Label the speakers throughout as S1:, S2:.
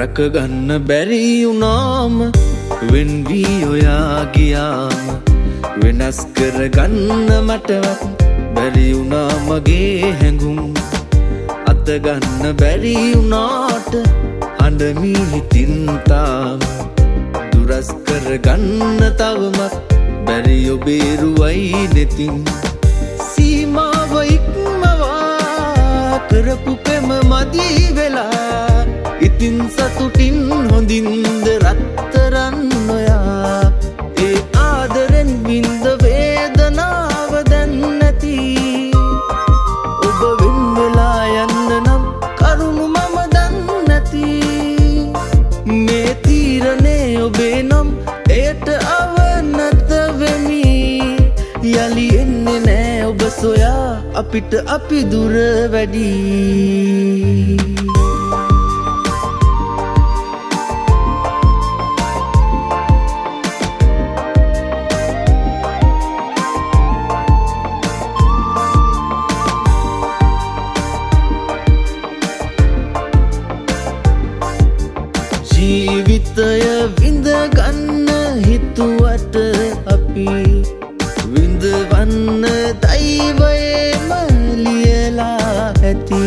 S1: රැකගන්න බැරි වුණාම වෙන් වී ඔයා ගියාම වෙනස් කරගන්න මටවත් බැරි වුණා මගේ හැඟුම් අතගන්න බැරි වුණාට හඬමි හිතින් තාම දුරස් කරගන්න තවමත් බැරි ඔබේ රුවයි නෙතින් සීමාව ඉක්මවා කරපු පෙම මදි වෙලා ඉතින් සතුටින් හොඳින්ද රත්තරන් නොයා ඒ ආදරෙන් වින්ද වේදනාව දැන් නැති ඔබ වෙන් වෙලා යන්න නම් කරුණු මම දන් නැති මේ තීරණේ ඔබේ නම් එයට අවනත වෙමි යලි එන්නේ නෑ ඔබ සොයා අපිට අපි දුර වැඩි ජීවිතය විඳගන්න හිතුවට අපි විඳවන්න දෛවයේම ලියලා ඇති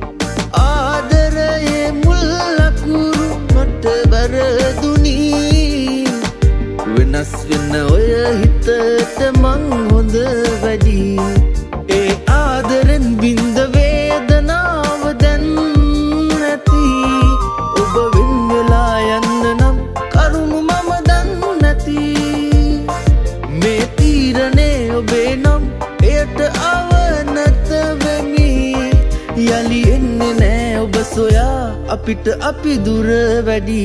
S1: ආදරයේ මුල් ලකුරු මට බරදුනී වෙනස් වෙන ඔය හිතට මං හොඳ වැඩි ඒ ආදරෙන් බින්ද වේදනාව දැන් නැති ඔබ වෙන් වෙලා යන්න නම් කරුණු මම දන් නැති මේ තීරණේ ඔබේ නම් එයට අවනත වෙමි යලි එන්නේ නෑ ඔබ සොයා අපිට අපි දුර වැඩි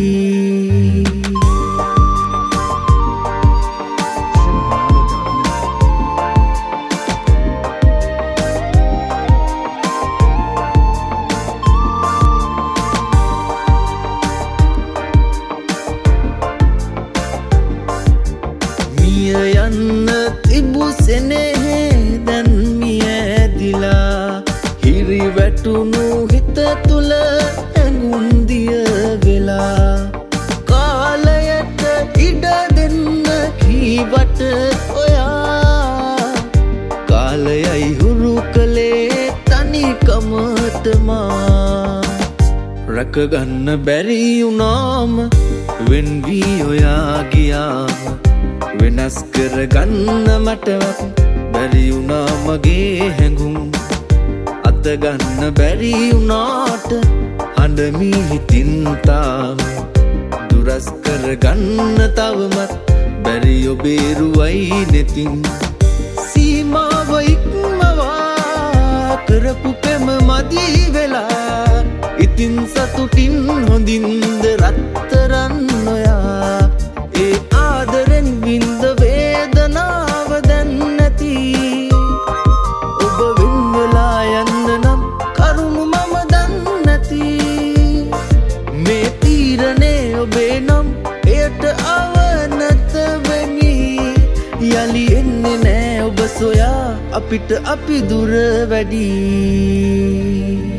S1: යන්න තිබු සෙනෙහෙ දැන් මිය ඇදිලා හිරි වැටුණු හිත තුල ඇඟුම් දිය වෙලා කාලයට ඉඩ දෙන්න කීවට ඔයා කාලයයි හුරු කළේ තනිකමට මා රැකගන්න බැරි වුණාම වෙන් වී ඔයා ගියාම වෙනස් කරගන්න මටවත් බැරි වුණා මගේ හැඟුම් අතගන්න බැරි වුණාට හඬමි හිතින් තාම දුරස් කරගන්න තවමත් බැරි ඔබේ රුවයි නෙතින් සීමාව ඉක්මවා කරපු පෙම මදි වෙලා ඉතින් සතුටින් හොඳින්ද රත්තරන් නොයා ඒ ආදරෙන් වින්ද වේදනාව දැන් නැති ඔබ වෙන් වෙලා යන්න නම් කරුණු මම දන් නැති මේ තීරණේ ඔබේ නම් එයට අවනත වෙමි යලි එන්නේ නෑ ඔබ සොයා අපිට අපි දුර වැඩි